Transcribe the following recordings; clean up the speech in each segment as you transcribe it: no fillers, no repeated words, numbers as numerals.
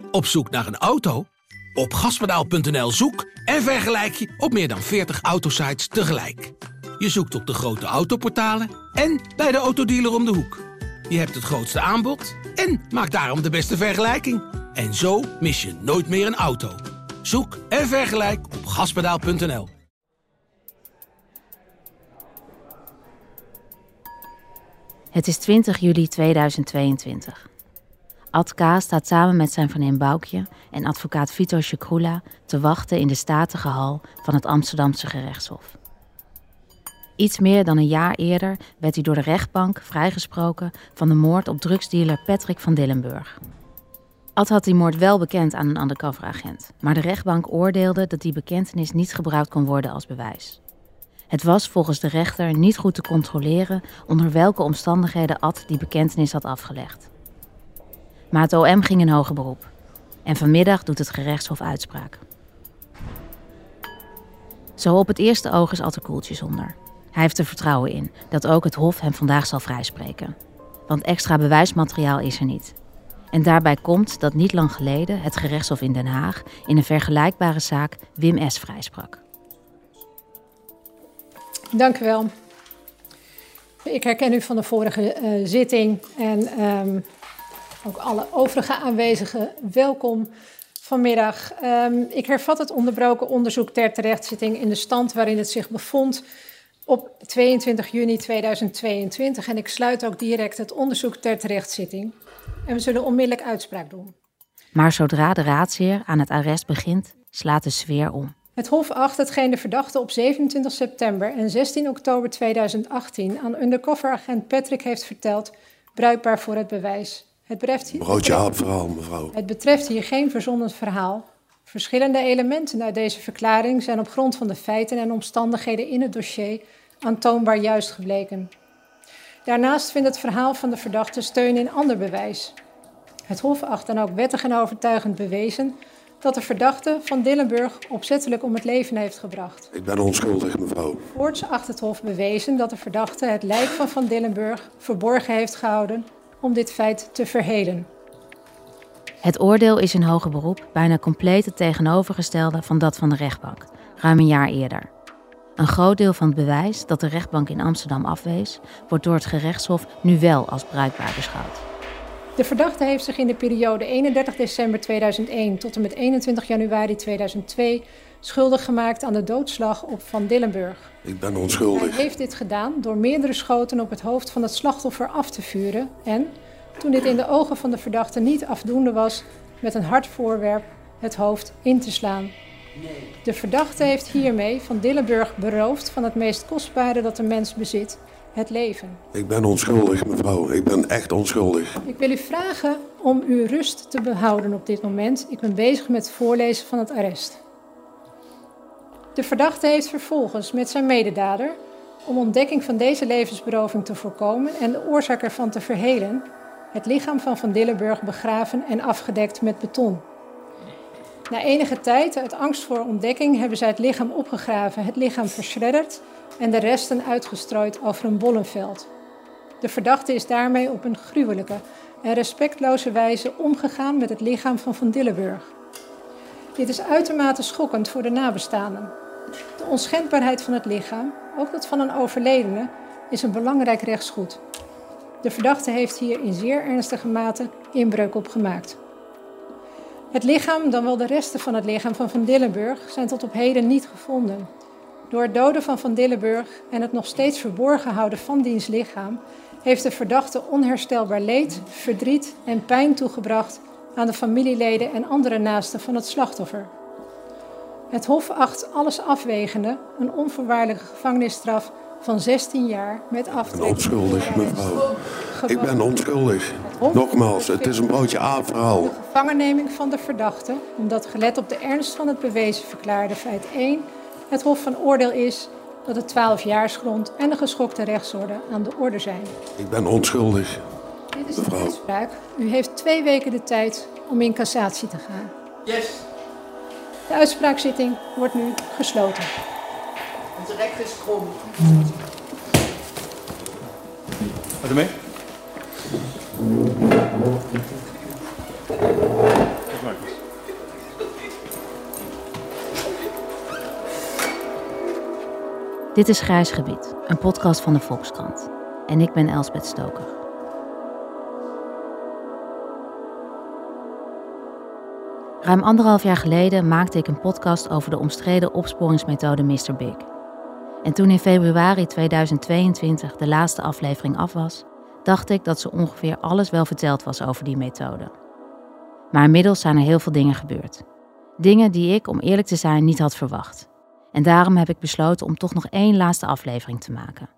Op zoek naar een auto? Op gaspedaal.nl zoek en vergelijk je op meer dan 40 autosites tegelijk. Je zoekt op de grote autoportalen en bij de autodealer om de hoek. Je hebt het grootste aanbod en maakt daarom de beste vergelijking. En zo mis je nooit meer een auto. Zoek en vergelijk op gaspedaal.nl. Het is 20 juli 2022. Ad K. staat samen met zijn vriendin Boukje en advocaat Vito Scicrula te wachten in de statige hal van het Amsterdamse gerechtshof. Iets meer dan een jaar eerder werd hij door de rechtbank vrijgesproken van de moord op drugsdealer Patrick van Dillenburg. Ad had die moord wel bekend aan een undercoveragent, maar de rechtbank oordeelde dat die bekentenis niet gebruikt kon worden als bewijs. Het was volgens de rechter niet goed te controleren onder welke omstandigheden Ad die bekentenis had afgelegd. Maar het OM ging in hoger beroep. En vanmiddag doet het gerechtshof uitspraak. Zo op het eerste oog is Ad er koeltjes onder. Hij heeft er vertrouwen in dat ook het hof hem vandaag zal vrijspreken. Want extra bewijsmateriaal is er niet. En daarbij komt dat niet lang geleden het gerechtshof in Den Haag in een vergelijkbare zaak Wim S. vrijsprak. Dank u wel. Ik herken u van de vorige zitting en ook alle overige aanwezigen welkom vanmiddag. Ik hervat het onderbroken onderzoek ter terechtzitting in de stand waarin het zich bevond op 22 juni 2022 en ik sluit ook direct het onderzoek ter terechtzitting. En we zullen onmiddellijk uitspraak doen. Maar zodra de raadsheer aan het arrest begint, slaat de sfeer om. Het Hof acht hetgeen de verdachte op 27 september en 16 oktober 2018 aan undercoveragent Patrick heeft verteld, bruikbaar voor het bewijs. Broodje aapverhaal, mevrouw. Het betreft hier geen verzonnen verhaal. Verschillende elementen uit deze verklaring zijn op grond van de feiten en omstandigheden in het dossier aantoonbaar juist gebleken. Daarnaast vindt het verhaal van de verdachte steun in ander bewijs. Het Hof acht dan ook wettig en overtuigend bewezen dat de verdachte van Dillenburg opzettelijk om het leven heeft gebracht. Ik ben onschuldig, mevrouw. Voorts acht het Hof bewezen dat de verdachte het lijk van Dillenburg verborgen heeft gehouden om dit feit te verhelen. Het oordeel is in hoger beroep bijna compleet het tegenovergestelde van dat van de rechtbank, ruim een jaar eerder. Een groot deel van het bewijs dat de rechtbank in Amsterdam afwees, wordt door het gerechtshof nu wel als bruikbaar beschouwd. De verdachte heeft zich in de periode 31 december 2001 tot en met 21 januari 2002 schuldig gemaakt aan de doodslag op Van Dillenburg. Ik ben onschuldig. Hij heeft dit gedaan door meerdere schoten op het hoofd van het slachtoffer af te vuren en, toen dit in de ogen van de verdachte niet afdoende was, met een hard voorwerp het hoofd in te slaan. De verdachte heeft hiermee Van Dillenburg beroofd van het meest kostbare dat een mens bezit, het leven. Ik ben onschuldig, mevrouw. Ik ben echt onschuldig. Ik wil u vragen om uw rust te behouden op dit moment. Ik ben bezig met het voorlezen van het arrest. De verdachte heeft vervolgens met zijn mededader, om ontdekking van deze levensberoving te voorkomen en de oorzaak ervan te verhelen, het lichaam van Van Dillenburg begraven en afgedekt met beton. Na enige tijd, uit angst voor ontdekking, hebben zij het lichaam opgegraven, het lichaam verschredderd en de resten uitgestrooid over een bollenveld. De verdachte is daarmee op een gruwelijke en respectloze wijze omgegaan met het lichaam van Van Dillenburg. Dit is uitermate schokkend voor de nabestaanden. De onschendbaarheid van het lichaam, ook dat van een overledene, is een belangrijk rechtsgoed. De verdachte heeft hier in zeer ernstige mate inbreuk op gemaakt. Het lichaam, dan wel de resten van het lichaam van Van Dillenburg, zijn tot op heden niet gevonden. Door het doden van Van Dillenburg en het nog steeds verborgen houden van diens lichaam, heeft de verdachte onherstelbaar leed, verdriet en pijn toegebracht aan de familieleden en andere naasten van het slachtoffer. Het Hof acht alles afwegende een onvoorwaardelijke gevangenisstraf van 16 jaar met aftrek. Ik ben onschuldig, mevrouw. Ik ben onschuldig. Nogmaals, het is een broodje aapverhaal. De gevangenneming van de verdachte, omdat gelet op de ernst van het bewezen verklaarde feit 1, het Hof van oordeel is dat de 12-jaarsgrond en de geschokte rechtsorde aan de orde zijn. Ik ben onschuldig. Dit is de uitspraak. U heeft 2 weken de tijd om in cassatie te gaan. Yes. De uitspraakzitting wordt nu gesloten. Onze rechter is krom. Wat ermee? Kijk maar. Dit is Grijs Gebied, een podcast van de Volkskrant. En ik ben Elsbeth Stoker. Ruim 1,5 jaar geleden maakte ik een podcast over de omstreden opsporingsmethode Mr. Big. En toen in februari 2022 de laatste aflevering af was, dacht ik dat zo ongeveer alles wel verteld was over die methode. Maar inmiddels zijn er heel veel dingen gebeurd. Dingen die ik, om eerlijk te zijn, niet had verwacht. En daarom heb ik besloten om toch nog 1 laatste aflevering te maken.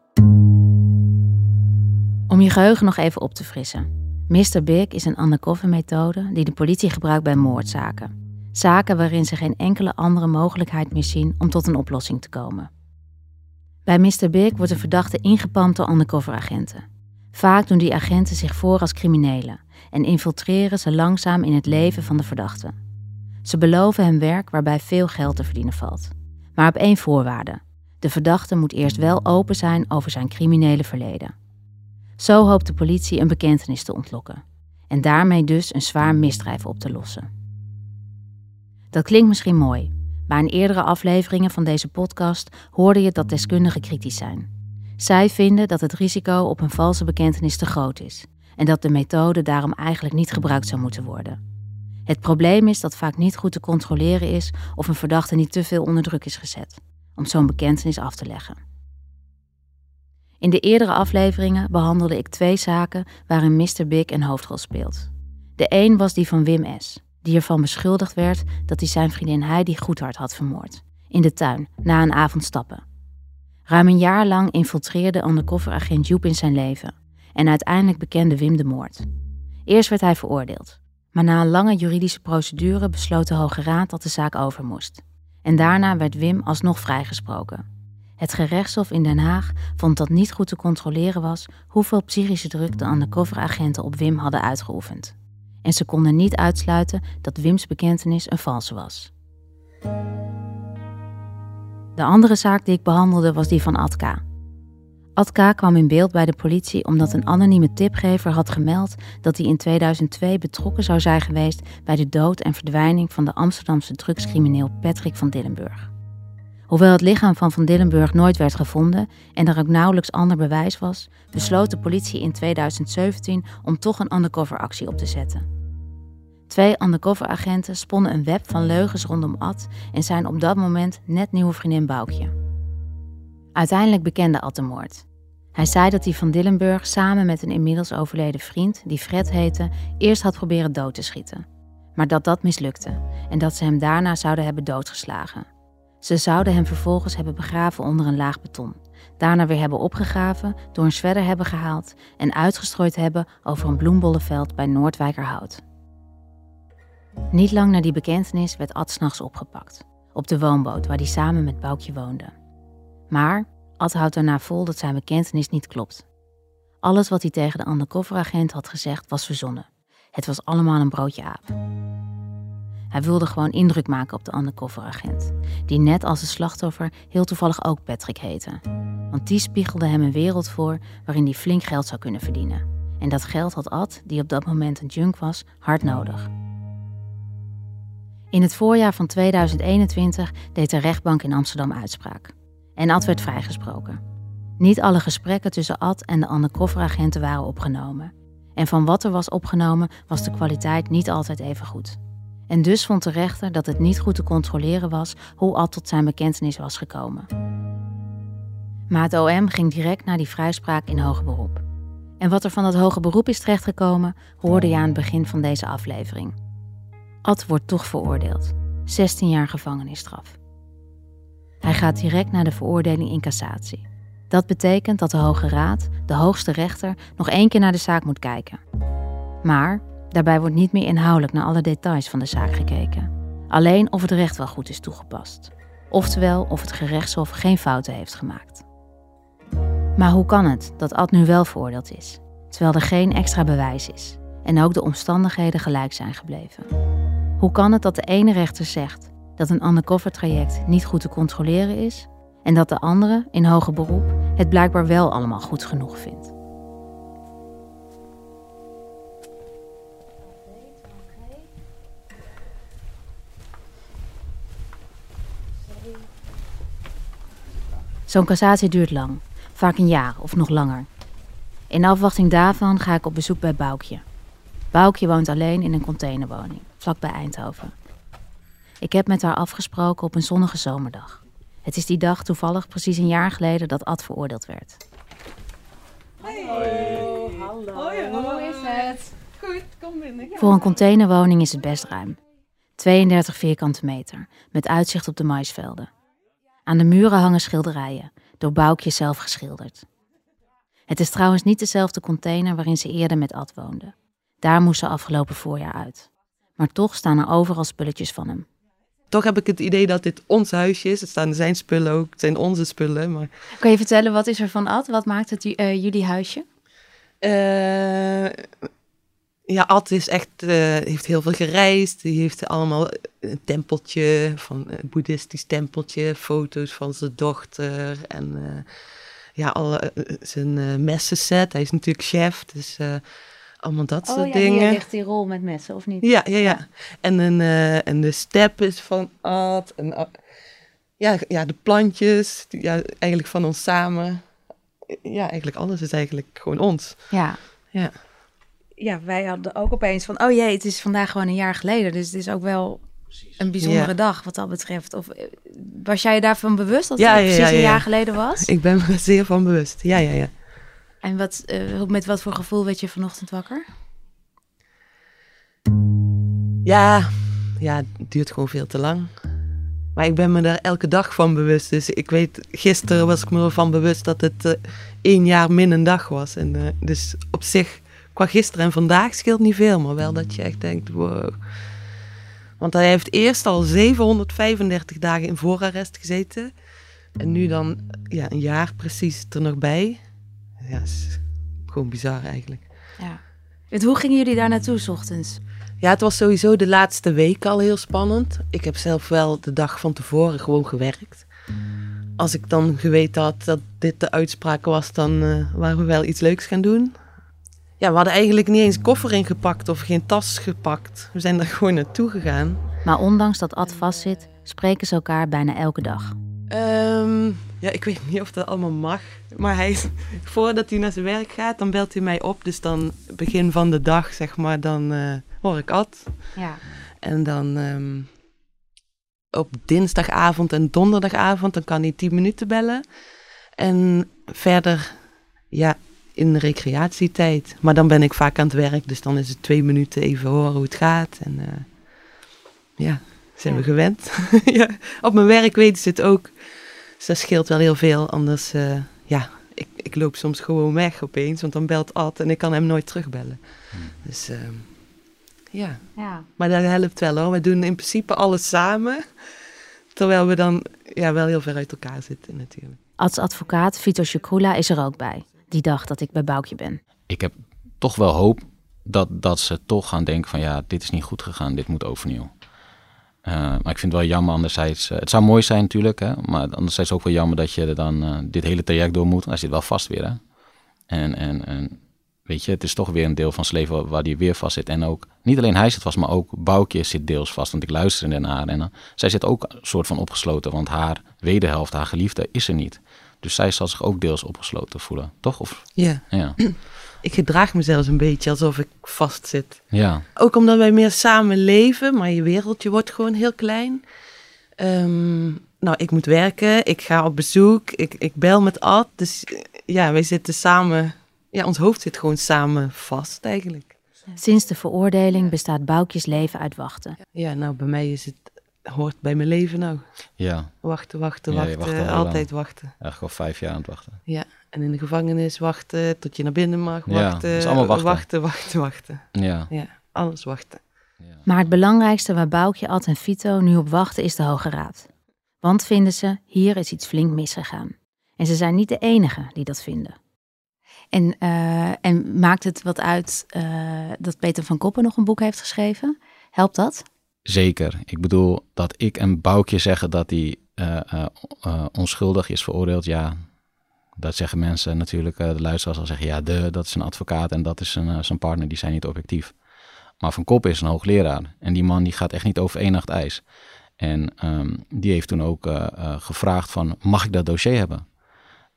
Om je geheugen nog even op te frissen. Mr. Big is een undercover methode die de politie gebruikt bij moordzaken. Zaken waarin ze geen enkele andere mogelijkheid meer zien om tot een oplossing te komen. Bij Mr. Big wordt een verdachte ingepalmd door undercoveragenten. Vaak doen die agenten zich voor als criminelen en infiltreren ze langzaam in het leven van de verdachte. Ze beloven hem werk waarbij veel geld te verdienen valt. Maar op 1 voorwaarde. De verdachte moet eerst wel open zijn over zijn criminele verleden. Zo hoopt de politie een bekentenis te ontlokken. En daarmee dus een zwaar misdrijf op te lossen. Dat klinkt misschien mooi. Maar in eerdere afleveringen van deze podcast hoorde je dat deskundigen kritisch zijn. Zij vinden dat het risico op een valse bekentenis te groot is. En dat de methode daarom eigenlijk niet gebruikt zou moeten worden. Het probleem is dat vaak niet goed te controleren is of een verdachte niet te veel onder druk is gezet om zo'n bekentenis af te leggen. In de eerdere afleveringen behandelde ik 2 zaken waarin Mr. Big een hoofdrol speelt. De een was die van Wim S., die ervan beschuldigd werd dat hij zijn vriendin Heidi Goedhart had vermoord, in de tuin, na een avond stappen. Ruim een jaar lang infiltreerde undercoveragent Joep in zijn leven en uiteindelijk bekende Wim de moord. Eerst werd hij veroordeeld. Maar na een lange juridische procedure besloot de Hoge Raad dat de zaak over moest. En daarna werd Wim alsnog vrijgesproken. Het gerechtshof in Den Haag vond dat niet goed te controleren was hoeveel psychische druk de undercoveragenten op Wim hadden uitgeoefend. En ze konden niet uitsluiten dat Wims bekentenis een valse was. De andere zaak die ik behandelde was die van Ad K. Ad K kwam in beeld bij de politie omdat een anonieme tipgever had gemeld dat hij in 2002 betrokken zou zijn geweest bij de dood en verdwijning van de Amsterdamse drugscrimineel Patrick van Dillenburg. Hoewel het lichaam van Van Dillenburg nooit werd gevonden en er ook nauwelijks ander bewijs was, besloot de politie in 2017 om toch een undercoveractie op te zetten. 2 undercoveragenten sponnen een web van leugens rondom Ad en zijn op dat moment net nieuwe vriendin Boukje. Uiteindelijk bekende Ad de moord. Hij zei dat hij Van Dillenburg samen met een inmiddels overleden vriend, die Fred heette, eerst had proberen dood te schieten. Maar dat mislukte en dat ze hem daarna zouden hebben doodgeslagen. Ze zouden hem vervolgens hebben begraven onder een laag beton. Daarna weer hebben opgegraven, door een shredder hebben gehaald en uitgestrooid hebben over een bloembollenveld bij Noordwijkerhout. Niet lang na die bekentenis werd Ad 's nachts opgepakt. Op de woonboot waar hij samen met Boukje woonde. Maar Ad houdt daarna vol dat zijn bekentenis niet klopt. Alles wat hij tegen de undercoveragent had gezegd was verzonnen. Het was allemaal een broodje aap. Hij wilde gewoon indruk maken op de undercoveragent, die net als het slachtoffer heel toevallig ook Patrick heette. Want die spiegelde hem een wereld voor waarin hij flink geld zou kunnen verdienen. En dat geld had Ad, die op dat moment een junk was, hard nodig. In het voorjaar van 2021 deed de rechtbank in Amsterdam uitspraak. En Ad werd vrijgesproken. Niet alle gesprekken tussen Ad en de undercoveragenten waren opgenomen. En van wat er was opgenomen was de kwaliteit niet altijd even goed. En dus vond de rechter dat het niet goed te controleren was hoe Ad tot zijn bekentenis was gekomen. Maar het OM ging direct naar die vrijspraak in hoger beroep. En wat er van dat hoger beroep is terechtgekomen, hoorde je aan het begin van deze aflevering. Ad wordt toch veroordeeld. 16 jaar gevangenisstraf. Hij gaat direct naar de veroordeling in cassatie. Dat betekent dat de Hoge Raad, de hoogste rechter, nog 1 keer naar de zaak moet kijken. Maar daarbij wordt niet meer inhoudelijk naar alle details van de zaak gekeken. Alleen of het recht wel goed is toegepast. Oftewel of het gerechtshof geen fouten heeft gemaakt. Maar hoe kan het dat Ad nu wel veroordeeld is, terwijl er geen extra bewijs is en ook de omstandigheden gelijk zijn gebleven? Hoe kan het dat de ene rechter zegt dat een undercover traject niet goed te controleren is en dat de andere, in hoger beroep, het blijkbaar wel allemaal goed genoeg vindt? Zo'n cassatie duurt lang, vaak een jaar of nog langer. In afwachting daarvan ga ik op bezoek bij Boukje. Boukje woont alleen in een containerwoning, vlakbij Eindhoven. Ik heb met haar afgesproken op een zonnige zomerdag. Het is die dag toevallig precies een jaar geleden dat Ad veroordeeld werd. Hoi. Hallo. Hoi. Hoe is het? Goed, kom binnen. Voor een containerwoning is het best ruim. 32 vierkante meter, met uitzicht op de maisvelden. Aan de muren hangen schilderijen, door Boukje zelf geschilderd. Het is trouwens niet dezelfde container waarin ze eerder met Ad woonde. Daar moest ze afgelopen voorjaar uit. Maar toch staan er overal spulletjes van hem. Toch heb ik het idee dat dit ons huisje is. Het staan zijn spullen ook, het zijn onze spullen. Maar... Kan je vertellen, wat is er van Ad? Wat maakt het jullie huisje? Ja, Ad is echt, heeft heel veel gereisd. Die heeft allemaal een tempeltje, een boeddhistisch tempeltje. Foto's van zijn dochter en zijn messenset. Hij is natuurlijk chef, dus allemaal dat soort dingen. Hier ligt die rol met messen, of niet? Ja. En de step is van Ad. En, de plantjes, eigenlijk van ons samen. Ja, eigenlijk alles is eigenlijk gewoon ons. Ja. Ja, wij hadden ook opeens van, oh jee, het is vandaag gewoon een jaar geleden. Dus het is ook wel een bijzondere dag wat dat betreft. Of was jij je daarvan bewust dat het precies een jaar geleden was? Ik ben me er zeer van bewust, ja. En met wat voor gevoel werd je vanochtend wakker? Ja, het duurt gewoon veel te lang. Maar ik ben me daar elke dag van bewust. Dus ik weet, gisteren was ik me ervan bewust dat het 1 jaar min een dag was. En dus op zich, qua gisteren en vandaag scheelt niet veel. Maar wel dat je echt denkt, wow. Want hij heeft eerst al 735 dagen in voorarrest gezeten. En nu dan een jaar precies er nog bij. Ja, dat is gewoon bizar eigenlijk. Ja. Hoe gingen jullie daar naartoe 's ochtends? Ja, het was sowieso de laatste week al heel spannend. Ik heb zelf wel de dag van tevoren gewoon gewerkt. Als ik dan geweten had dat dit de uitspraak was, dan waren we wel iets leuks gaan doen. Ja, we hadden eigenlijk niet eens koffer ingepakt of geen tas gepakt. We zijn er gewoon naartoe gegaan. Maar ondanks dat Ad vastzit, spreken ze elkaar bijna elke dag. Ik weet niet of dat allemaal mag. Maar voordat hij naar zijn werk gaat, dan belt hij mij op. Dus dan begin van de dag, zeg maar, dan hoor ik Ad. Ja. En dan op dinsdagavond en donderdagavond, dan kan hij 10 minuten bellen. En verder, in de recreatietijd. Maar dan ben ik vaak aan het werk, dus dan is het 2 minuten even horen hoe het gaat. En zijn we gewend. Op mijn werk weten ze het ook. Dus dat scheelt wel heel veel. Anders, ik loop soms gewoon weg opeens, want dan belt Ad en ik kan hem nooit terugbellen. Dus ja. Maar dat helpt wel hoor. We doen in principe alles samen. Terwijl we dan wel heel ver uit elkaar zitten natuurlijk. Ads advocaat Vitor Shkrula is er ook bij. Die dag dat ik bij Boukje ben. Ik heb toch wel hoop dat ze toch gaan denken van dit is niet goed gegaan, dit moet overnieuw. Maar ik vind het wel jammer anderzijds. Het zou mooi zijn natuurlijk, hè, maar anderzijds ook wel jammer dat je dan dit hele traject door moet. Hij zit wel vast weer, hè. En weet je, het is toch weer een deel van zijn leven waar hij weer vast zit. En ook, niet alleen hij zit vast, maar ook Boukje zit deels vast. Want ik luister naar haar en zij zit ook een soort van opgesloten. Want haar wederhelft, haar geliefde, is er niet. Dus zij zal zich ook deels opgesloten voelen, toch? Of? Ja. Ik gedraag me zelfs een beetje alsof ik vast zit. Ja. Ook omdat wij meer samen leven, maar je wereldje wordt gewoon heel klein. Ik moet werken, ik ga op bezoek, ik bel met Ad. Dus wij zitten samen, ons hoofd zit gewoon samen vast eigenlijk. Sinds de veroordeling bestaat Boukjes leven uit wachten. Ja, bij mij hoort bij mijn leven nou. Ja. Wachten, altijd wachten. Eigenlijk al 5 jaar aan het wachten. Ja, en in de gevangenis wachten tot je naar binnen mag. Wachten, is allemaal wachten. Ja, alles wachten. Ja. Maar het belangrijkste waar Boukje, Ad en Vito nu op wachten is de Hoge Raad. Want vinden ze, hier is iets flink misgegaan. En ze zijn niet de enigen die dat vinden. En maakt het wat uit dat Peter van Koppen nog een boek heeft geschreven? Helpt dat? Zeker. Ik bedoel, dat ik en Boukje zeggen dat hij onschuldig is veroordeeld. Ja, dat zeggen mensen natuurlijk. De luisteraars al zeggen, dat is een advocaat en dat is zijn partner. Die zijn niet objectief. Maar Van Koppen is een hoogleraar. En die man die gaat echt niet over 1 nacht ijs. En die heeft toen ook gevraagd van, mag ik dat dossier hebben?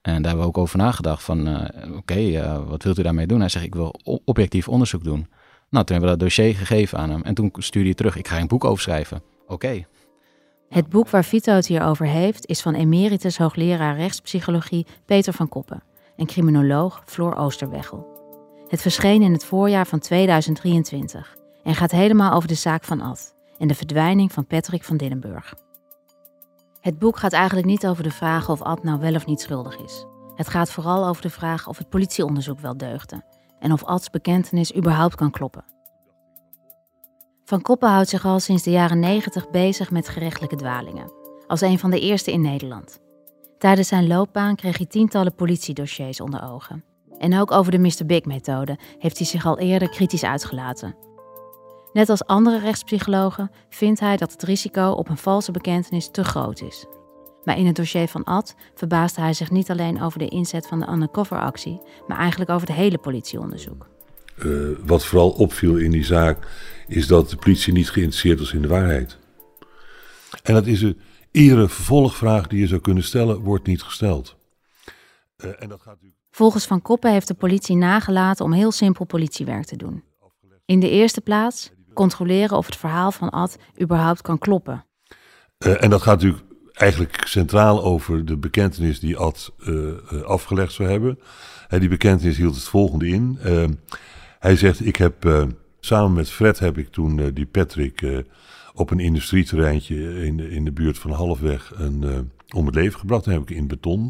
En daar hebben we ook over nagedacht van, wat wilt u daarmee doen? Hij zegt, ik wil objectief onderzoek doen. Nou, toen hebben we dat dossier gegeven aan hem. En toen stuurde hij terug, ik ga een boek over schrijven. Oké. Het boek waar Vito het hier over heeft is van emeritus hoogleraar rechtspsychologie Peter van Koppen en criminoloog Floor Oosterweggel. Het verscheen in het voorjaar van 2023 en gaat helemaal over de zaak van Ad en de verdwijning van Patrick van Dillenburg. Het boek gaat eigenlijk niet over de vraag of Ad nou wel of niet schuldig is. Het gaat vooral over de vraag of het politieonderzoek wel deugde en of Ads bekentenis überhaupt kan kloppen. Van Koppen houdt zich al sinds de jaren 90 bezig met gerechtelijke dwalingen, als een van de eerste in Nederland. Tijdens zijn loopbaan kreeg hij tientallen politiedossiers onder ogen. En ook over de Mr. Big-methode heeft hij zich al eerder kritisch uitgelaten. Net als andere rechtspsychologen vindt hij dat het risico op een valse bekentenis te groot is. Maar in het dossier van Ad verbaasde hij zich niet alleen over de inzet van de undercoveractie, maar eigenlijk over het hele politieonderzoek. Wat vooral opviel in die zaak is dat de politie niet geïnteresseerd was in de waarheid. En dat is iedere vervolgvraag die je zou kunnen stellen, wordt niet gesteld. En dat gaat natuurlijk... Volgens Van Koppen heeft de politie nagelaten om heel simpel politiewerk te doen. In de eerste plaats controleren of het verhaal van Ad überhaupt kan kloppen. En dat gaat natuurlijk eigenlijk centraal over de bekentenis die Ad afgelegd zou hebben. Die bekentenis hield het volgende in. Hij zegt, ik heb samen met Fred heb ik toen die Patrick op een industrieterreintje in de buurt van Halfweg om het leven gebracht. Toen heb ik in beton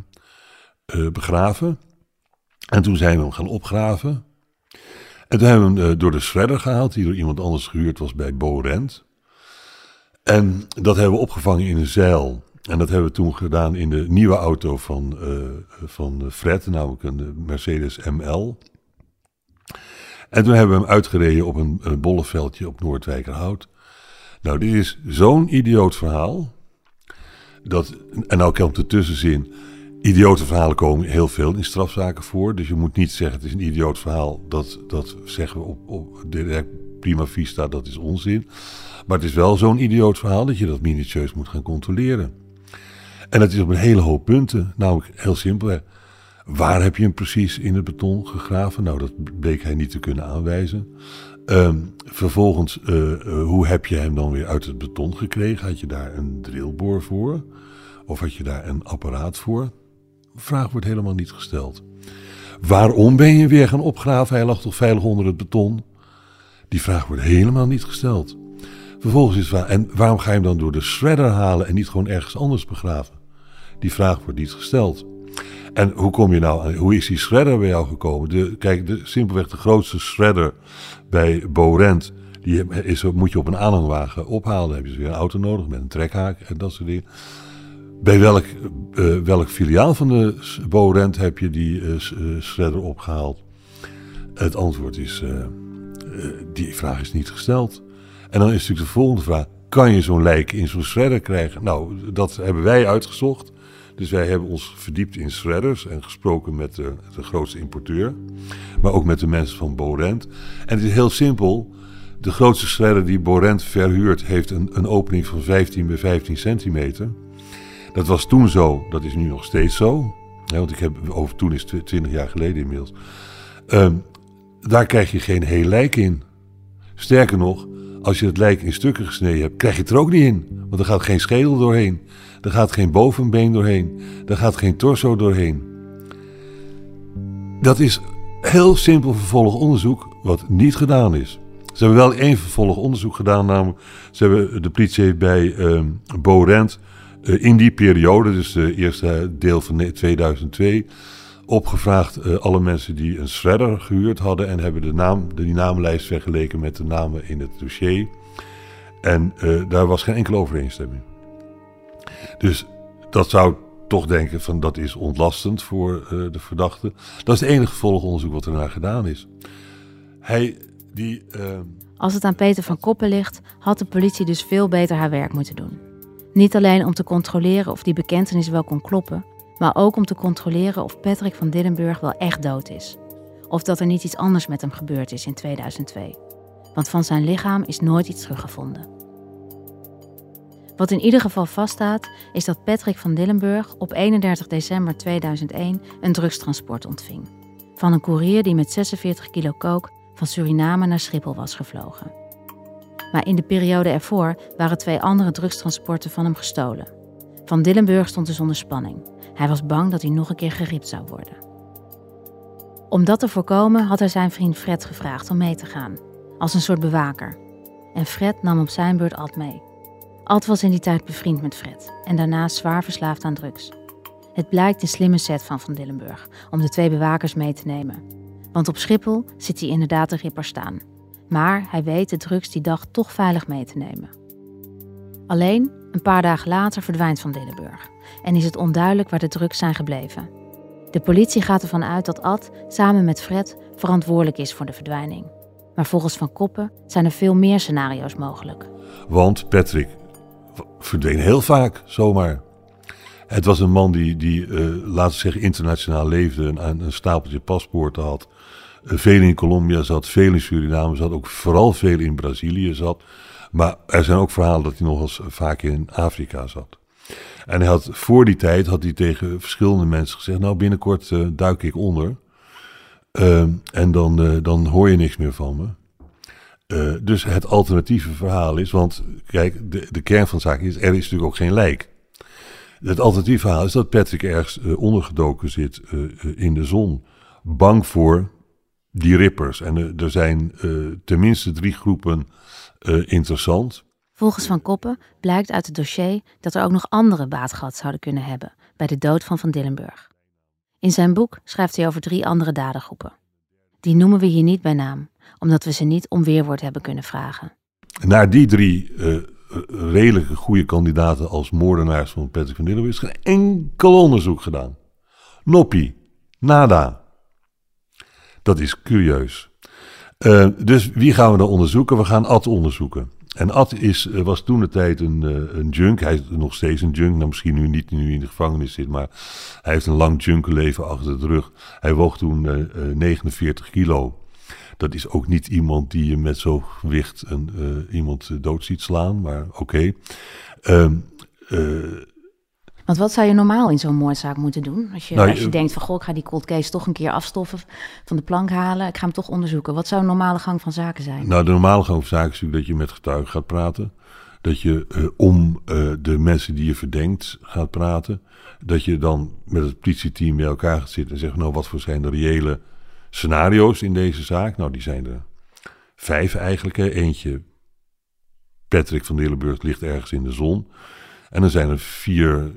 begraven. En toen zijn we hem gaan opgraven. En toen hebben we hem door de shredder gehaald, die door iemand anders gehuurd was bij Bo Rent. En dat hebben we opgevangen in een zeil. En dat hebben we toen gedaan in de nieuwe auto van Fred, namelijk een Mercedes ML. En toen hebben we hem uitgereden op een bolleveldje op Noordwijkerhout. Nou, dit is zo'n idioot verhaal. En nou komt de tussenzin. Idiote verhalen komen heel veel in strafzaken voor. Dus je moet niet zeggen het is een idioot verhaal. Dat zeggen we op direct prima vista, dat is onzin. Maar het is wel zo'n idioot verhaal dat je dat minutieus moet gaan controleren. En dat is op een hele hoop punten. Namelijk heel simpel. Waar heb je hem precies in het beton gegraven? Nou, dat bleek hij niet te kunnen aanwijzen. Vervolgens, hoe heb je hem dan weer uit het beton gekregen? Had je daar een drillboor voor? Of had je daar een apparaat voor? De vraag wordt helemaal niet gesteld. Waarom ben je weer gaan opgraven? Hij lag toch veilig onder het beton? Die vraag wordt helemaal niet gesteld. Vervolgens is het waar. En waarom ga je hem dan door de shredder halen en niet gewoon ergens anders begraven? Die vraag wordt niet gesteld. En hoe kom je nou aan? Hoe is die shredder bij jou gekomen? Simpelweg de grootste shredder bij Bo Rent, moet je op een aanhangwagen ophalen. Dan heb je dus weer een auto nodig met een trekhaak en dat soort dingen. Bij welk filiaal van de Bo Rent heb je die shredder opgehaald? Het antwoord is, die vraag is niet gesteld. En dan is natuurlijk de volgende vraag, kan je zo'n lijk in zo'n shredder krijgen? Nou, dat hebben wij uitgezocht. Dus wij hebben ons verdiept in shredders en gesproken met de grootste importeur. Maar ook met de mensen van Bo Rent. En het is heel simpel. De grootste shredder die Bo Rent verhuurt heeft een opening van 15 bij 15 centimeter. Dat was toen zo, dat is nu nog steeds zo. Ja, want toen is 20 jaar geleden inmiddels. Daar krijg je geen heel lijk in. Sterker nog, als je het lijk in stukken gesneden hebt, krijg je het er ook niet in. Want er gaat geen schedel doorheen. Er gaat geen bovenbeen doorheen. Er gaat geen torso doorheen. Dat is heel simpel vervolgonderzoek wat niet gedaan is. Ze hebben wel één vervolgonderzoek gedaan, namelijk de politie heeft bij Bo Rent in die periode, dus de eerste deel van 2002, opgevraagd alle mensen die een shredder gehuurd hadden en hebben die namenlijst vergeleken met de namen in het dossier. En daar was geen enkele overeenstemming. Dus dat zou toch denken van dat is ontlastend voor de verdachte. Dat is het enige vervolgonderzoek wat ernaar gedaan is. Als het aan Peter van Koppen ligt, had de politie dus veel beter haar werk moeten doen. Niet alleen om te controleren of die bekentenis wel kon kloppen, maar ook om te controleren of Patrick van Dillenburg wel echt dood is. Of dat er niet iets anders met hem gebeurd is in 2002. Want van zijn lichaam is nooit iets teruggevonden. Wat in ieder geval vaststaat, is dat Patrick van Dillenburg op 31 december 2001 een drugstransport ontving. Van een koerier die met 46 kilo coke van Suriname naar Schiphol was gevlogen. Maar in de periode ervoor waren 2 andere drugstransporten van hem gestolen. Van Dillenburg stond dus onder spanning. Hij was bang dat hij nog een keer geriept zou worden. Om dat te voorkomen had hij zijn vriend Fred gevraagd om mee te gaan, als een soort bewaker. En Fred nam op zijn beurt Ad mee. Ad was in die tijd bevriend met Fred en daarna zwaar verslaafd aan drugs. Het blijkt een slimme set van Dillenburg om de 2 bewakers mee te nemen. Want op Schiphol ziet hij inderdaad de ripper staan. Maar hij weet de drugs die dag toch veilig mee te nemen. Alleen, een paar dagen later verdwijnt Van Dillenburg en is het onduidelijk waar de drugs zijn gebleven. De politie gaat ervan uit dat Ad samen met Fred verantwoordelijk is voor de verdwijning. Maar volgens Van Koppen zijn er veel meer scenario's mogelijk. Want Patrick verdween heel vaak zomaar. Het was een man die laten we zeggen, internationaal leefde, een stapeltje paspoorten had. Veel in Colombia zat, veel in Suriname zat, ook vooral veel in Brazilië zat. Maar er zijn ook verhalen dat hij nog eens vaak in Afrika zat. En hij had, voor die tijd had hij tegen verschillende mensen gezegd, nou binnenkort duik ik onder. En dan hoor je niks meer van me. Dus het alternatieve verhaal is, want kijk, de kern van de zaak is, er is natuurlijk ook geen lijk. Het alternatieve verhaal is dat Patrick ergens ondergedoken zit in de zon. Bang voor die rippers. En er zijn tenminste 3 groepen interessant. Volgens Van Koppen blijkt uit het dossier dat er ook nog andere baat gehad zouden kunnen hebben bij de dood van Dillenburg. In zijn boek schrijft hij over 3 andere dadergroepen. Die noemen we hier niet bij naam, omdat we ze niet om weerwoord hebben kunnen vragen. Naar die 3 redelijke goede kandidaten als moordenaars van Patrick van Dillenburg is geen enkel onderzoek gedaan. Noppie, nada. Dat is curieus. Dus wie gaan we dan onderzoeken? We gaan Ad onderzoeken. En Ad was toen de tijd een junk. Hij is nog steeds een junk. Nou, misschien nu niet in de gevangenis zit, maar hij heeft een lang junkenleven achter de rug. Hij woog toen 49 kilo. Dat is ook niet iemand die je met zo'n gewicht iemand dood ziet slaan, maar oké. Want wat zou je normaal in zo'n moordzaak moeten doen? Als je denkt van, goh, ik ga die cold case toch een keer afstoffen, van de plank halen, ik ga hem toch onderzoeken. Wat zou een normale gang van zaken zijn? Nou, de normale gang van zaken is natuurlijk dat je met getuigen gaat praten. Dat je om de mensen die je verdenkt gaat praten. Dat je dan met het politieteam bij elkaar gaat zitten en zegt, nou, wat voor zijn de reële scenario's in deze zaak? Nou, die zijn er 5 eigenlijk. Hè. Eentje, Patrick van Dillenburg ligt ergens in de zon. En dan zijn er 4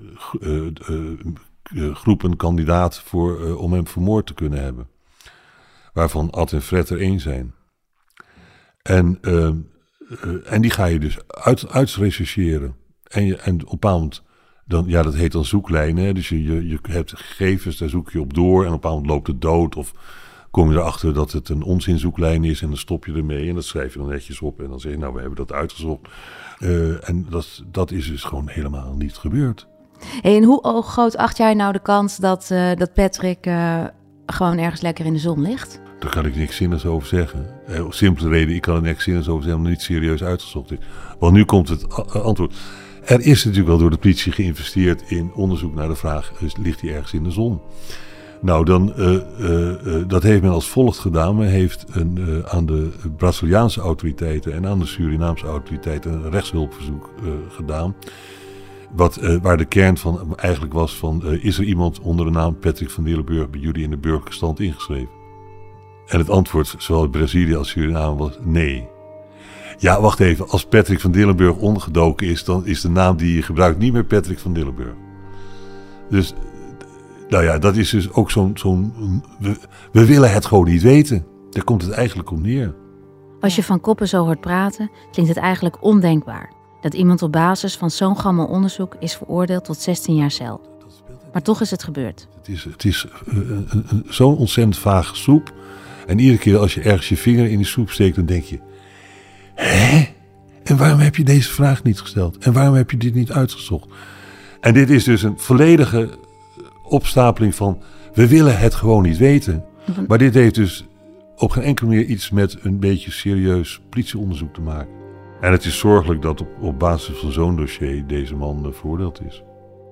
groepen kandidaat om hem vermoord te kunnen hebben. Waarvan Ad en Fred er 1 zijn. En die ga je dus uitrechercheren. En op een bepaald moment, dat heet dan zoeklijnen. Hè? Dus je hebt gegevens, daar zoek je op door. En op een bepaald moment loopt het dood. Of kom je erachter dat het een onzinzoeklijn is. En dan stop je ermee. En dat schrijf je dan netjes op. En dan zeg je, nou, we hebben dat uitgezocht. En dat is dus gewoon helemaal niet gebeurd. Hey, en hoe groot acht jij nou de kans dat Patrick gewoon ergens lekker in de zon ligt? Daar kan ik niks zinnigs over zeggen. Simpele reden, ik kan er niks zinnigs over zeggen, omdat het niet serieus uitgezocht is. Want nu komt het antwoord. Er is natuurlijk wel door de politie geïnvesteerd in onderzoek naar de vraag, ligt hij ergens in de zon? Nou, dat heeft men als volgt gedaan. Men heeft aan de Braziliaanse autoriteiten en aan de Surinaamse autoriteiten een rechtshulpverzoek gedaan. Waar de kern van eigenlijk was van, is er iemand onder de naam Patrick van Dillenburg bij jullie in de burgerstand ingeschreven? En het antwoord, zowel in Brazilië als Suriname, was nee. Ja, wacht even, als Patrick van Dillenburg ondergedoken is, dan is de naam die je gebruikt niet meer Patrick van Dillenburg. Dus, nou ja, dat is dus ook we willen het gewoon niet weten. Daar komt het eigenlijk om neer. Als je Van Koppen zo hoort praten, klinkt het eigenlijk ondenkbaar dat iemand op basis van zo'n gammel onderzoek is veroordeeld tot 16 jaar cel. Maar toch is het gebeurd. Het is zo'n ontzettend vage soep. En iedere keer als je ergens je vinger in die soep steekt, dan denk je, hè? En waarom heb je deze vraag niet gesteld? En waarom heb je dit niet uitgezocht? En dit is dus een volledige opstapeling van, we willen het gewoon niet weten. Maar dit heeft dus op geen enkele manier iets met een beetje serieus politieonderzoek te maken. En het is zorgelijk dat op basis van zo'n dossier deze man veroordeeld is.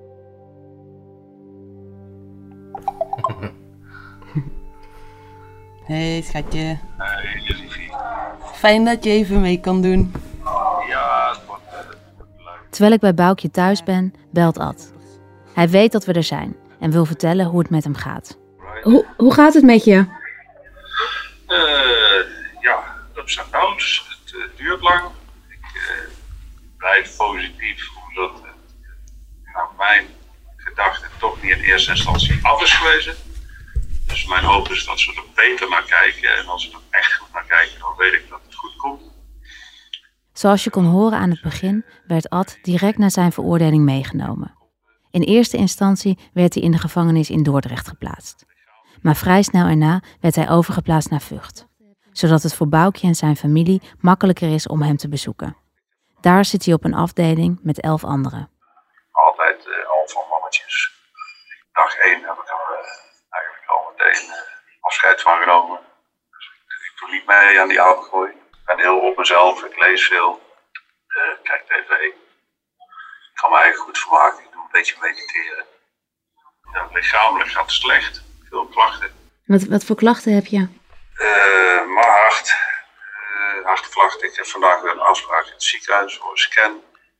Hey schatje. Hey Josephie. Fijn dat je even mee kan doen. Ja, het wordt leuk. Terwijl ik bij Boukje thuis ben, belt Ad. Hij weet dat we er zijn en wil vertellen hoe het met hem gaat. Hoe gaat het met je? Ja, ups en downs. Het duurt lang. Ik blijf positief, omdat het naar mijn gedachten toch niet in eerste instantie af is geweest. Dus mijn hoop is dat ze er beter naar kijken. En als ze er echt goed naar kijken, dan weet ik dat het goed komt. Zoals je kon horen aan het begin, werd Ad direct na zijn veroordeling meegenomen. In eerste instantie werd hij in de gevangenis in Dordrecht geplaatst. Maar vrij snel erna werd hij overgeplaatst naar Vught, zodat het voor Boukje en zijn familie makkelijker is om hem te bezoeken. Daar zit hij op een afdeling met 11 anderen. Altijd al van mannetjes. Dag 1 heb ik eigenlijk al meteen afscheid van genomen. Dus ik doe niet mee aan die avondgooi. Ik ben heel op mezelf, ik lees veel, kijk tv. Ik kan me eigenlijk goed vermaken, ik doe een beetje mediteren. Ja, lichamelijk gaat het slecht, veel klachten. Wat voor klachten heb je? Mijn hartklachten. Ik heb vandaag weer een afspraak in het ziekenhuis voor een scan.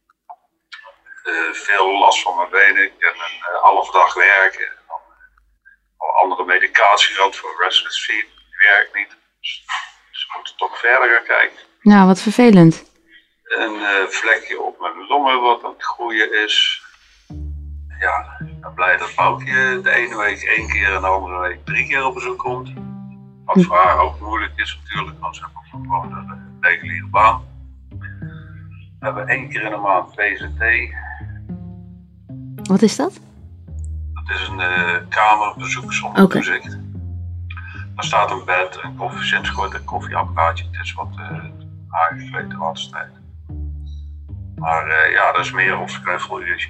Veel last van mijn benen. Ik kan een halve dag werken. Al andere medicatie gehad voor restless feet. Die werkt niet. Dus ze moeten toch verder gaan kijken. Nou, wat vervelend. Een vlekje op mijn longen wat aan het groeien is. Ja, ik ben blij dat Boukje de ene week 1 keer en de andere week 3 keer op bezoek komt. Wat voor haar ook moeilijk is natuurlijk, want ze hebben ook gewoon een reguliere baan. We hebben 1 keer in de maand VZT. Wat is dat? Dat is een kamerbezoek zonder toezicht. Daar staat een bed, een koffie, sinds kort een koffieapparaatje. Het is wat aangekleed de laatste tijd. Maar ja, dat is meer of een uurtje.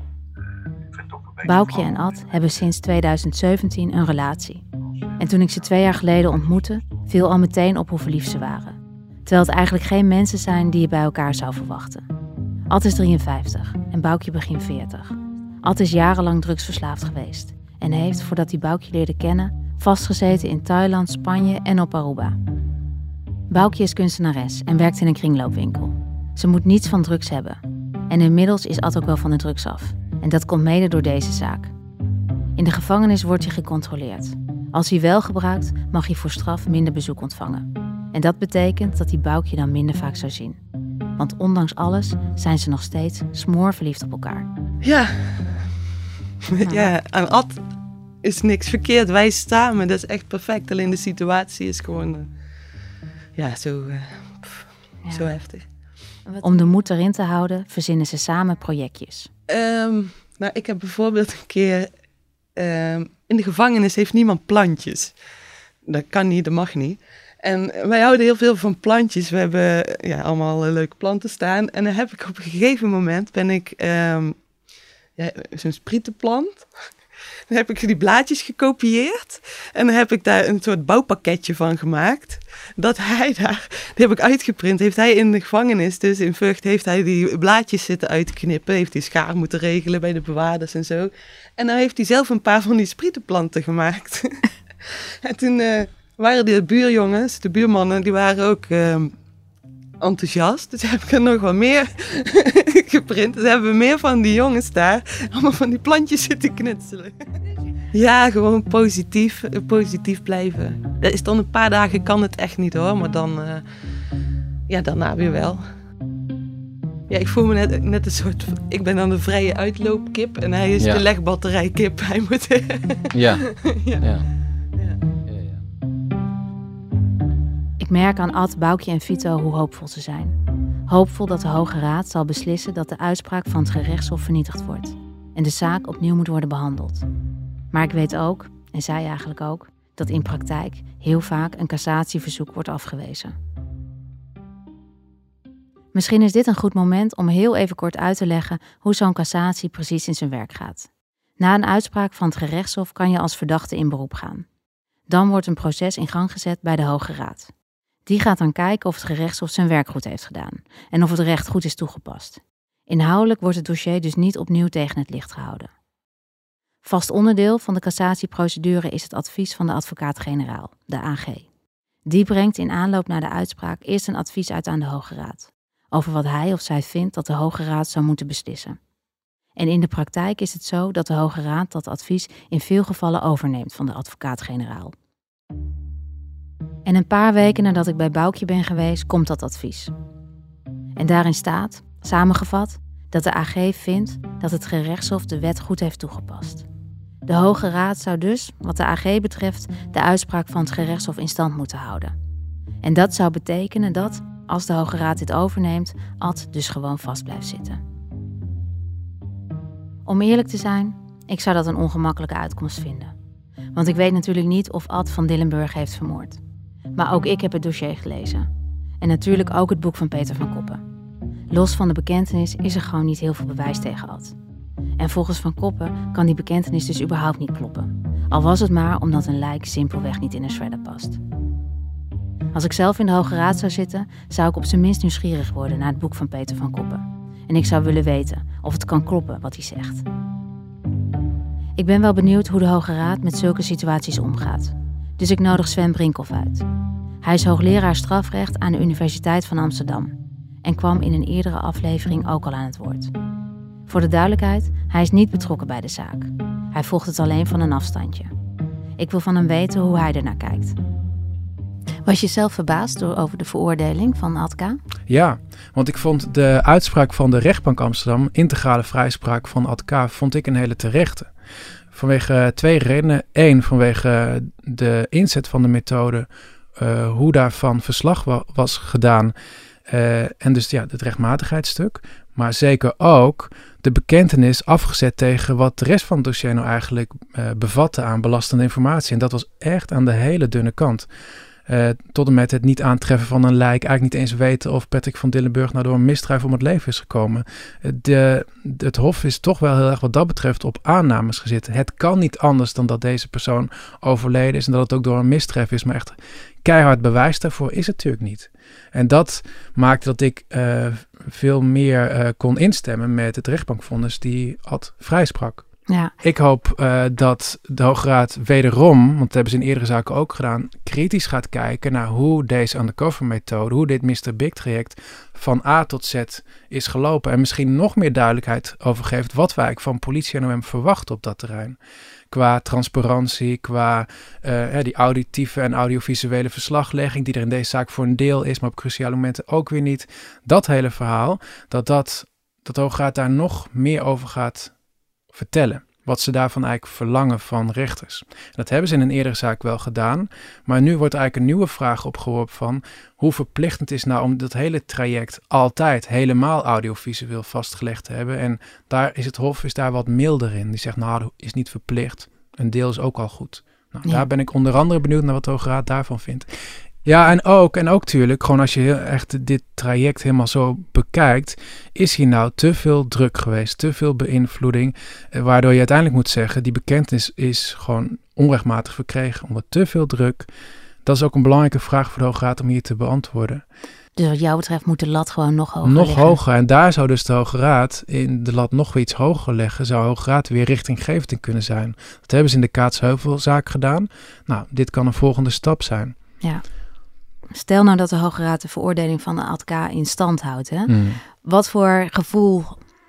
Boukje en Ad hebben sinds 2017 een relatie. En toen ik ze 2 jaar geleden ontmoette, viel al meteen op hoe verliefd ze waren. Terwijl het eigenlijk geen mensen zijn die je bij elkaar zou verwachten. Ad is 53 en Boukje begin 40. Ad is jarenlang drugsverslaafd geweest en heeft, voordat hij Boukje leerde kennen, vastgezeten in Thailand, Spanje en op Aruba. Boukje is kunstenares en werkt in een kringloopwinkel. Ze moet niets van drugs hebben. En inmiddels is Ad ook wel van de drugs af. En dat komt mede door deze zaak. In de gevangenis wordt hij gecontroleerd. Als hij wel gebruikt, mag hij voor straf minder bezoek ontvangen. En dat betekent dat hij Boukje dan minder vaak zou zien. Want ondanks alles zijn ze nog steeds smoorverliefd op elkaar. Ja. Ja, aan Ad is niks verkeerd. Wij samen, dat is echt perfect. Alleen de situatie is gewoon zo heftig. Om de moed erin te houden, verzinnen ze samen projectjes. Nou, ik heb bijvoorbeeld een keer... in de gevangenis heeft niemand plantjes. Dat kan niet, dat mag niet. En wij houden heel veel van plantjes. We hebben allemaal leuke planten staan. En dan heb ik op een gegeven moment zo'n sprietenplant. Dan heb ik die blaadjes gekopieerd. En dan heb ik daar een soort bouwpakketje van gemaakt. Dat hij daar, die heb ik uitgeprint. Heeft hij in de gevangenis, dus in Vught, heeft hij die blaadjes zitten uitknippen. Heeft hij schaar moeten regelen bij de bewaarders en zo. En dan heeft hij zelf een paar van die sprietenplanten gemaakt. En toen waren de buurjongens, de buurmannen, die waren ook enthousiast. Dus heb ik er nog wel meer geprint. Dus hebben we meer van die jongens daar allemaal van die plantjes zitten knutselen. Ja, gewoon positief blijven. Dat is dan een paar dagen kan het echt niet hoor, maar dan daarna weer wel. Ja, ik voel me net een soort... Ik ben dan de vrije uitloopkip en hij is de legbatterijkip. Hij moet... Ja. Ik merk aan Ad, Boukje en Vito hoe hoopvol ze zijn. Hoopvol dat de Hoge Raad zal beslissen dat de uitspraak van het gerechtshof vernietigd wordt. En de zaak opnieuw moet worden behandeld. Maar ik weet ook, en zij eigenlijk ook, dat in praktijk heel vaak een cassatieverzoek wordt afgewezen. Misschien is dit een goed moment om heel even kort uit te leggen hoe zo'n cassatie precies in zijn werk gaat. Na een uitspraak van het gerechtshof kan je als verdachte in beroep gaan. Dan wordt een proces in gang gezet bij de Hoge Raad. Die gaat dan kijken of het gerechtshof zijn werk goed heeft gedaan en of het recht goed is toegepast. Inhoudelijk wordt het dossier dus niet opnieuw tegen het licht gehouden. Vast onderdeel van de cassatieprocedure is het advies van de advocaat-generaal, de AG. Die brengt in aanloop naar de uitspraak eerst een advies uit aan de Hoge Raad, over wat hij of zij vindt dat de Hoge Raad zou moeten beslissen. En in de praktijk is het zo dat de Hoge Raad dat advies in veel gevallen overneemt van de advocaat-generaal. En een paar weken nadat ik bij Boukje ben geweest, komt dat advies. En daarin staat, samengevat, dat de AG vindt dat het gerechtshof de wet goed heeft toegepast. De Hoge Raad zou dus, wat de AG betreft, de uitspraak van het gerechtshof in stand moeten houden. En dat zou betekenen dat, als de Hoge Raad dit overneemt, Ad dus gewoon vast blijft zitten. Om eerlijk te zijn, ik zou dat een ongemakkelijke uitkomst vinden. Want ik weet natuurlijk niet of Ad van Dillenburg heeft vermoord. Maar ook ik heb het dossier gelezen. En natuurlijk ook het boek van Peter van Koppen. Los van de bekentenis is er gewoon niet heel veel bewijs tegen Ad. En volgens Van Koppen kan die bekentenis dus überhaupt niet kloppen. Al was het maar omdat een lijk simpelweg niet in een shredder past. Als ik zelf in de Hoge Raad zou zitten, zou ik op zijn minst nieuwsgierig worden naar het boek van Peter van Koppen. En ik zou willen weten of het kan kloppen wat hij zegt. Ik ben wel benieuwd hoe de Hoge Raad met zulke situaties omgaat. Dus ik nodig Sven Brinkhoff uit. Hij is hoogleraar strafrecht aan de Universiteit van Amsterdam en kwam in een eerdere aflevering ook al aan het woord. Voor de duidelijkheid, hij is niet betrokken bij de zaak. Hij volgt het alleen van een afstandje. Ik wil van hem weten hoe hij ernaar kijkt. Was je zelf verbaasd over de veroordeling van Adka? Ja, want ik vond de uitspraak van de rechtbank Amsterdam, integrale vrijspraak van Adka, vond ik een hele terechte. Vanwege 2 redenen. 1, vanwege de inzet van de methode, hoe daarvan verslag was gedaan. En dus ja, het rechtmatigheidsstuk. Maar zeker ook de bekentenis afgezet tegen wat de rest van het dossier nou eigenlijk bevatte aan belastende informatie. En dat was echt aan de hele dunne kant. Tot en met het niet aantreffen van een lijk. Eigenlijk niet eens weten of Patrick van Dillenburg nou door een misdrijf om het leven is gekomen. Het Hof is toch wel heel erg wat dat betreft op aannames gezet. Het kan niet anders dan dat deze persoon overleden is en dat het ook door een misdrijf is. Maar echt keihard bewijs daarvoor is het natuurlijk niet. En dat maakte dat ik veel meer kon instemmen met het rechtbankvonnis die Ad vrijsprak. Ja. Ik hoop dat de Hoge Raad wederom, want dat hebben ze in eerdere zaken ook gedaan, kritisch gaat kijken naar hoe deze undercover methode, hoe dit Mr. Big traject van A tot Z is gelopen. En misschien nog meer duidelijkheid over geeft wat wij eigenlijk van politie en OM verwachten op dat terrein. Qua transparantie, qua die auditieve en audiovisuele verslaglegging die er in deze zaak voor een deel is, maar op cruciale momenten ook weer niet. Dat hele verhaal, dat de Hoge Raad daar nog meer over gaat vertellen. Wat ze daarvan eigenlijk verlangen van rechters. Dat hebben ze in een eerdere zaak wel gedaan. Maar nu wordt eigenlijk een nieuwe vraag opgeworpen van hoe verplichtend is nou om dat hele traject altijd helemaal audiovisueel vastgelegd te hebben. En daar is het Hof daar wat milder in. Die zegt nou, dat is niet verplicht. Een deel is ook al goed. Nou, daar ben ik onder andere benieuwd naar wat de Hoge Raad daarvan vindt. Ja, en ook tuurlijk, gewoon als je heel echt dit traject helemaal zo bekijkt, is hier nou te veel druk geweest, te veel beïnvloeding, waardoor je uiteindelijk moet zeggen, die bekentenis is gewoon onrechtmatig verkregen, onder te veel druk. Dat is ook een belangrijke vraag voor de Hoge Raad om hier te beantwoorden. Dus wat jou betreft moet de lat gewoon nog hoger liggen. Hoger. En daar zou dus de Hoge Raad in de lat nog weer iets hoger leggen. Zou de Hoge Raad weer richtinggevend in kunnen zijn. Dat hebben ze in de Kaatsheuvelzaak gedaan. Nou, dit kan een volgende stap zijn. Ja. Stel nou dat de Hoge Raad de veroordeling van de Adka in stand houdt. Hè? Wat voor gevoel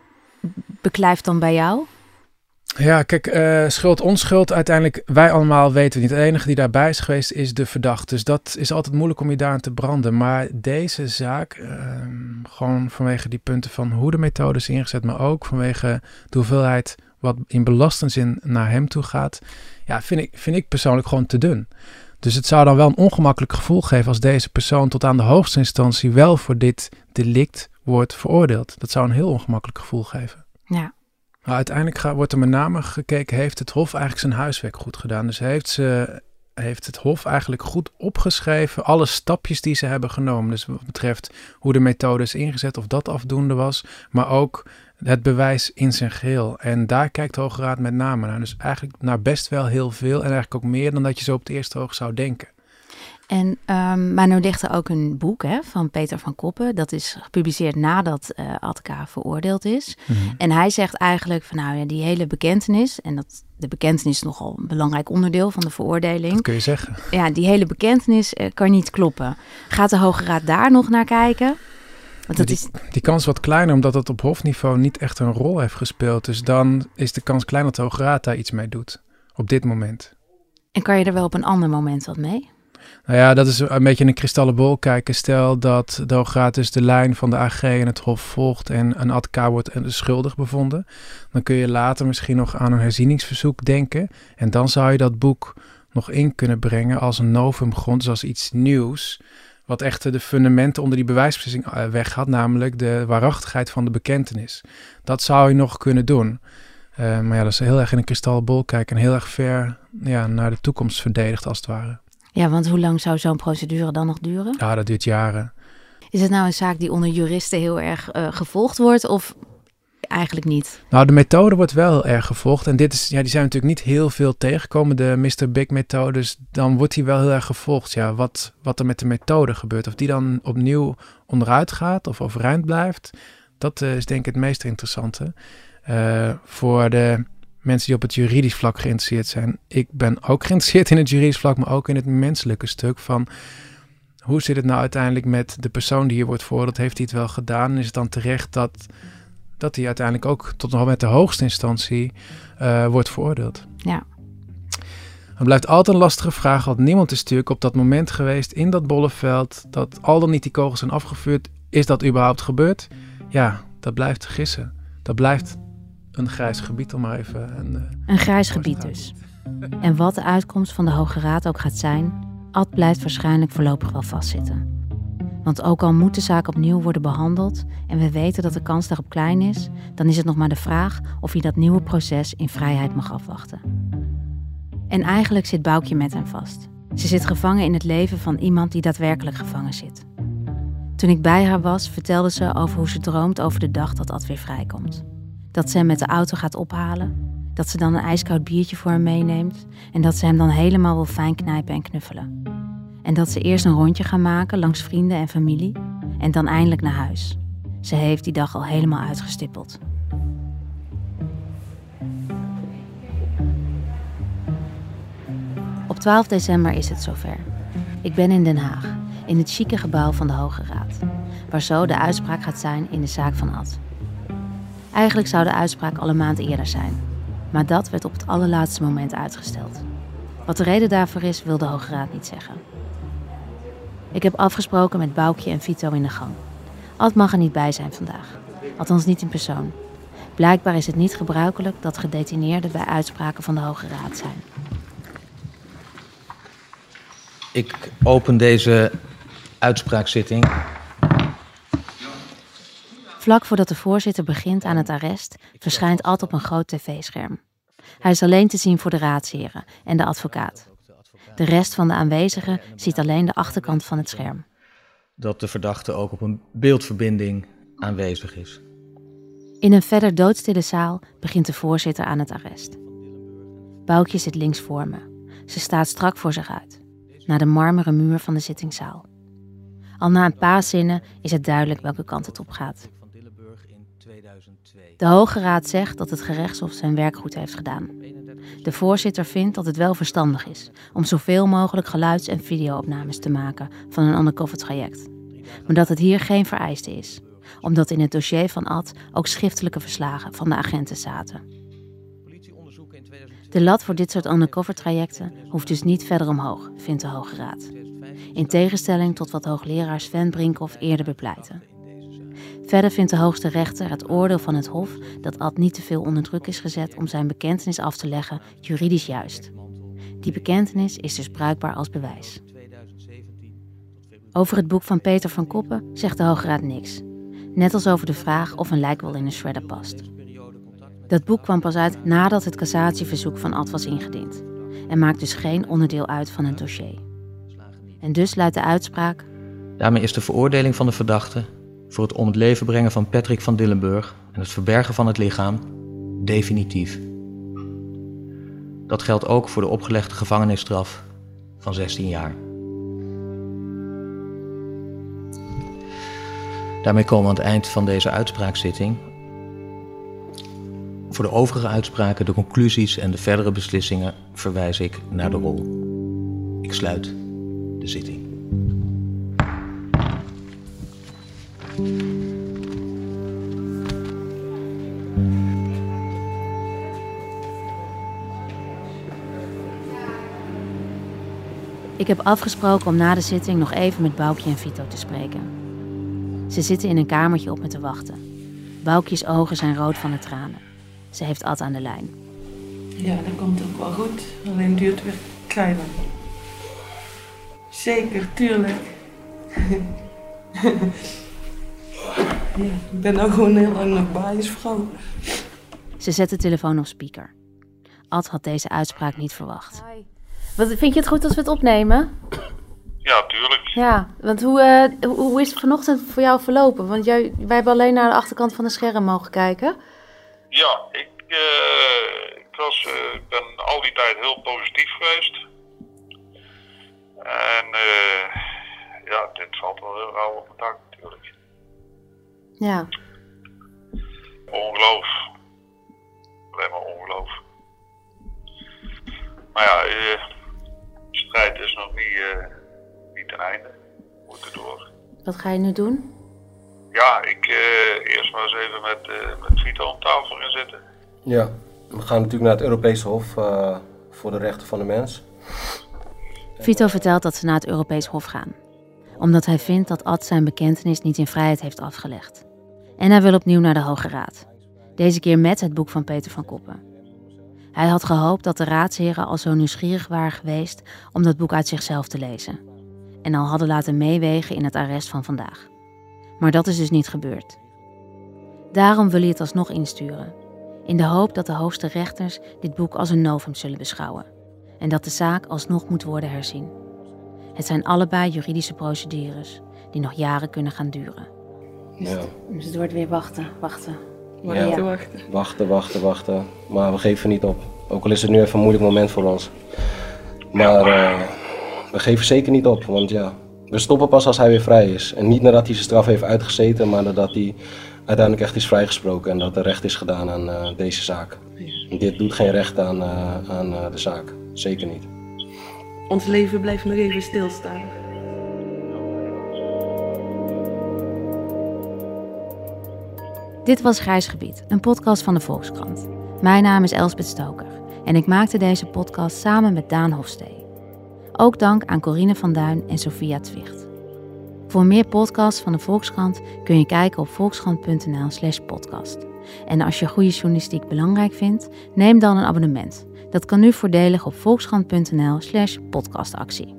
beklijft dan bij jou? Ja, kijk, schuld, onschuld, uiteindelijk, wij allemaal weten het niet. De enige die daarbij is geweest is de verdachte. Dus dat is altijd moeilijk om je daar aan te branden. Maar deze zaak, gewoon vanwege die punten van hoe de methode is ingezet, maar ook vanwege de hoeveelheid wat in belastende zin naar hem toe gaat, ja, vind ik persoonlijk gewoon te dun. Dus het zou dan wel een ongemakkelijk gevoel geven als deze persoon tot aan de hoogste instantie wel voor dit delict wordt veroordeeld. Dat zou een heel ongemakkelijk gevoel geven. Ja. Maar uiteindelijk wordt er met name gekeken, heeft het Hof eigenlijk zijn huiswerk goed gedaan? Dus heeft het Hof eigenlijk goed opgeschreven, alle stapjes die ze hebben genomen. Dus wat betreft hoe de methode is ingezet, of dat afdoende was, maar ook het bewijs in zijn geheel. En daar kijkt de Hoge Raad met name naar. Dus eigenlijk naar best wel heel veel en eigenlijk ook meer dan dat je zo op het eerste oog zou denken. Maar nu ligt er ook een boek van Peter van Koppen. Dat is gepubliceerd nadat Atka veroordeeld is. Mm-hmm. En hij zegt eigenlijk van die hele bekentenis... en de bekentenis is nogal een belangrijk onderdeel van de veroordeling. Dat kun je zeggen. Ja, die hele bekentenis kan niet kloppen. Gaat de Hoge Raad daar nog naar kijken? Want die kans is wat kleiner, omdat het op hofniveau niet echt een rol heeft gespeeld. Dus dan is de kans klein dat de Hoge Raad daar iets mee doet. Op dit moment. En kan je er wel op een ander moment wat mee? Nou ja, dat is een beetje in een kristallenbol kijken. Stel dat de Hoge Raad dus de lijn van de AG en het Hof volgt en een Atka wordt schuldig bevonden. Dan kun je later misschien nog aan een herzieningsverzoek denken. En dan zou je dat boek nog in kunnen brengen als een novumgrond, dus als iets nieuws. Wat echt de fundamenten onder die bewijsbeslissing weg had, namelijk de waarachtigheid van de bekentenis. Dat zou je nog kunnen doen. Maar ja, dat is heel erg in een kristallenbol kijken en heel erg ver naar de toekomst verdedigd als het ware. Ja, want hoe lang zou zo'n procedure dan nog duren? Ja, dat duurt jaren. Is het nou een zaak die onder juristen heel erg gevolgd wordt of eigenlijk niet? Nou, de methode wordt wel heel erg gevolgd. En die zijn natuurlijk niet heel veel tegengekomen, de Mr. Big methode. Dus dan wordt die wel heel erg gevolgd. Ja, wat er met de methode gebeurt. Of die dan opnieuw onderuit gaat of overeind blijft. Dat is denk ik het meest interessante. Voor de mensen die op het juridisch vlak geïnteresseerd zijn. Ik ben ook geïnteresseerd in het juridisch vlak, maar ook in het menselijke stuk van hoe zit het nou uiteindelijk met de persoon die hier wordt veroordeeld? Heeft hij het wel gedaan? En is het dan terecht dat hij uiteindelijk ook tot nog met de hoogste instantie wordt veroordeeld? Ja. Het blijft altijd een lastige vraag, want niemand is natuurlijk op dat moment geweest in dat bolleveld, dat al dan niet die kogels zijn afgevuurd. Is dat überhaupt gebeurd? Ja, dat blijft gissen. Dat blijft een grijs gebied, om maar even... Een grijs gebied dus. En wat de uitkomst van de Hoge Raad ook gaat zijn, Ad blijft waarschijnlijk voorlopig wel vastzitten. Want ook al moet de zaak opnieuw worden behandeld en we weten dat de kans daarop klein is, dan is het nog maar de vraag of hij dat nieuwe proces in vrijheid mag afwachten. En eigenlijk zit Boukje met hem vast. Ze zit gevangen in het leven van iemand die daadwerkelijk gevangen zit. Toen ik bij haar was, vertelde ze over hoe ze droomt over de dag dat Ad weer vrijkomt. Dat ze hem met de auto gaat ophalen, dat ze dan een ijskoud biertje voor hem meeneemt en dat ze hem dan helemaal wil fijn knijpen en knuffelen. En dat ze eerst een rondje gaan maken langs vrienden en familie en dan eindelijk naar huis. Ze heeft die dag al helemaal uitgestippeld. Op 12 december is het zover. Ik ben in Den Haag, in het chique gebouw van de Hoge Raad, waar zo de uitspraak gaat zijn in de zaak van Ad. Eigenlijk zou de uitspraak al een maand eerder zijn, maar dat werd op het allerlaatste moment uitgesteld. Wat de reden daarvoor is, wil de Hoge Raad niet zeggen. Ik heb afgesproken met Boukje en Vito in de gang. Ad mag er niet bij zijn vandaag, althans niet in persoon. Blijkbaar is het niet gebruikelijk dat gedetineerden bij uitspraken van de Hoge Raad zijn. Ik open deze uitspraakzitting. Vlak voordat de voorzitter begint aan het arrest, verschijnt Ad op een groot tv-scherm. Hij is alleen te zien voor de raadsheren en de advocaat. De rest van de aanwezigen ziet alleen de achterkant van het scherm. Dat de verdachte ook op een beeldverbinding aanwezig is. In een verder doodstille zaal begint de voorzitter aan het arrest. Boukje zit links voor me. Ze staat strak voor zich uit, naar de marmeren muur van de zittingszaal. Al na een paar zinnen is het duidelijk welke kant het op gaat. De Hoge Raad zegt dat het gerechtshof zijn werk goed heeft gedaan. De voorzitter vindt dat het wel verstandig is om zoveel mogelijk geluids- en videoopnames te maken van een undercover traject. Maar dat het hier geen vereiste is, omdat in het dossier van Ad ook schriftelijke verslagen van de agenten zaten. De lat voor dit soort undercover trajecten hoeft dus niet verder omhoog, vindt de Hoge Raad. In tegenstelling tot wat hoogleraar Sven Brinkhoff eerder bepleitte. Verder vindt de hoogste rechter het oordeel van het Hof dat Ad niet te veel onder druk is gezet om zijn bekentenis af te leggen juridisch juist. Die bekentenis is dus bruikbaar als bewijs. Over het boek van Peter van Koppen zegt de Hoge Raad niks. Net als over de vraag of een lijk wel in een shredder past. Dat boek kwam pas uit nadat het cassatieverzoek van Ad was ingediend. En maakt dus geen onderdeel uit van het dossier. En dus luidt de uitspraak: Daarmee is de veroordeling van de verdachte voor het om het leven brengen van Patrick van Dillenburg en het verbergen van het lichaam definitief. Dat geldt ook voor de opgelegde gevangenisstraf van 16 jaar. Daarmee komen we aan het eind van deze uitspraakzitting. Voor de overige uitspraken, de conclusies en de verdere beslissingen verwijs ik naar de rol. Ik sluit de zitting. Ik heb afgesproken om na de zitting nog even met Boukje en Vito te spreken. Ze zitten in een kamertje op me te wachten. Boukjes ogen zijn rood van de tranen. Ze heeft Ad aan de lijn. Ja, dat komt ook wel goed. Alleen duurt weer kleiner. Zeker, tuurlijk. Ja, ik ben ook gewoon heel lang nog baasvrouw. Ze zet de telefoon op speaker. Ad had deze uitspraak niet verwacht. Vind je het goed als we het opnemen? Ja, tuurlijk. Ja, want hoe is het vanochtend voor jou verlopen? Want wij hebben alleen naar de achterkant van de scherm mogen kijken. Ja, ik ben al die tijd heel positief geweest. En dit valt wel heel rauw op mijn dak natuurlijk. Ja. Ongeloof. Alleen maar ongeloof. Maar ja, de strijd is nog niet ten einde. We moeten door. Wat ga je nu doen? Ja, ik eerst maar eens even met Vito om tafel gaan zitten. Ja, we gaan natuurlijk naar het Europese Hof voor de rechten van de mens. Vito vertelt dat ze naar het Europees Hof gaan. Omdat hij vindt dat Ad zijn bekentenis niet in vrijheid heeft afgelegd. En hij wil opnieuw naar de Hoge Raad. Deze keer met het boek van Peter van Koppen. Hij had gehoopt dat de raadsheren al zo nieuwsgierig waren geweest om dat boek uit zichzelf te lezen. En al hadden laten meewegen in het arrest van vandaag. Maar dat is dus niet gebeurd. Daarom wil hij het alsnog insturen. In de hoop dat de hoogste rechters dit boek als een novum zullen beschouwen. En dat de zaak alsnog moet worden herzien. Het zijn allebei juridische procedures die nog jaren kunnen gaan duren. Dus het wordt weer wachten. Wachten. Maar we geven niet op. Ook al is het nu even een moeilijk moment voor ons. Maar we geven zeker niet op, want we stoppen pas als hij weer vrij is. En niet nadat hij zijn straf heeft uitgezeten, maar nadat hij uiteindelijk echt is vrijgesproken en dat er recht is gedaan aan deze zaak. Dit doet geen recht aan de zaak. Zeker niet. Ons leven blijft nog even stilstaan. Dit was Grijs Gebied, een podcast van de Volkskrant. Mijn naam is Elsbeth Stoker en ik maakte deze podcast samen met Daan Hofstee. Ook dank aan Corine van Duin en Sophia Twicht. Voor meer podcasts van de Volkskrant kun je kijken op volkskrant.nl/podcast. En als je goede journalistiek belangrijk vindt, neem dan een abonnement. Dat kan nu voordelig op volkskrant.nl/podcastactie.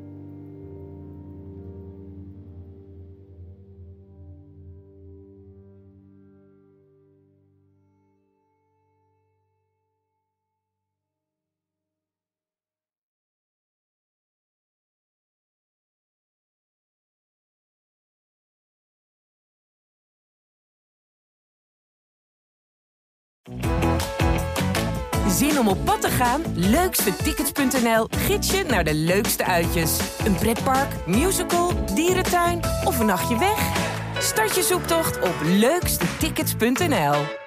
Zin om op pad te gaan? Leukstetickets.nl gids je naar de leukste uitjes. Een pretpark, musical, dierentuin of een nachtje weg? Start je zoektocht op leukstetickets.nl.